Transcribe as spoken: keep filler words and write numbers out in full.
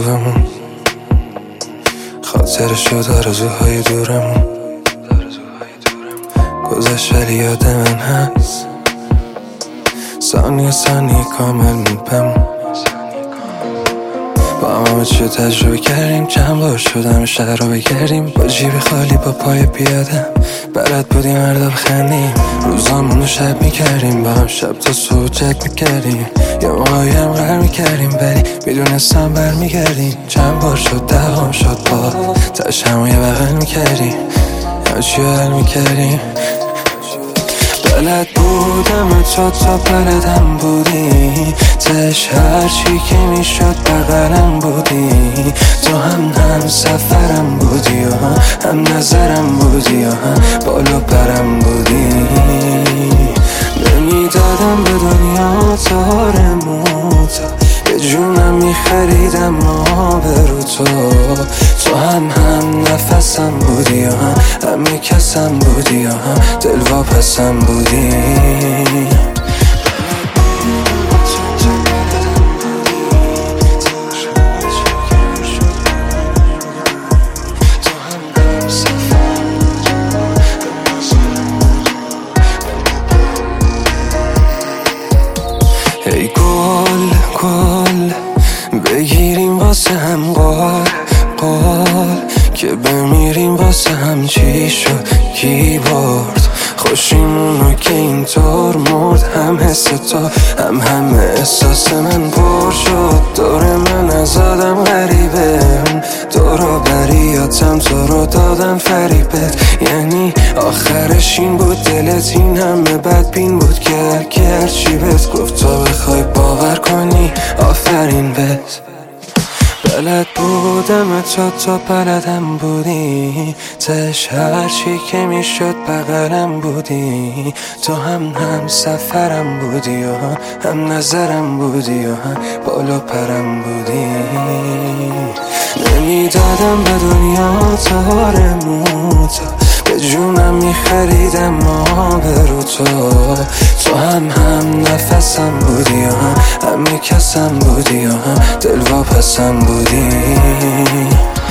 خوبمون، خاطرشو آرزوهای دورمون گذشت ولی یاد من هست، ثانیه ثانیه کامل مون بمون. با هم همه چیو تجربه کردیم، چند بار شدم شهر رو بگردیم، با جیب خالی با پای پیادم بلد بودیم هر دو بخندیم، روزامون رو شب میکردیم، با هم شب تا صبح چک میکردیم، یه موقعی هم غر میکردیم ولی میدونستم برمیگردیم. چند بار شد دهام شد با تش همو یه بغل میکردیم، همه چیو حل میکردیم. بلد بودم تو تا بلدم بودی، تش هرچی که میشد بغلم بودی، تو هم هم سفرم بودی و هم نظرم بودی و هم بالو پرم بودی. نمیدادم به دنیا تارموتا، یه جونم میخریدم ما برو تو، تو هم هم نفسم بودی و هم همه کسم بودی و هم دل واپسم بودی. ای گل گل بگیریم واسه هم قال قال، که بمیریم واسه هم چی شد کی برد، خوشیمونو که اینطور مرد، هم حس تو هم همه احساس من پر شد. دور من از آدم غریبه، دورو بریاتم تو رو دادم فریبت، یعنی آخرش این بود دلت این همه بدبین بود که هرکی هرچی بهت گفت تو بخوای باور کنی آفرین بهت. بلد بودم تو تا بلدم بودی، تش هرچی که میشد بغلم بودی، تو هم هم سفرم بودی و هم نظرم بودی و هم بالو پرم بودی. نمیدادم به دنیا تارموتا، به جونم میخریدم ما برو تو، تو هم هم نفسم بودی و هم همه کسم بودی و هم دل واپسم بودی.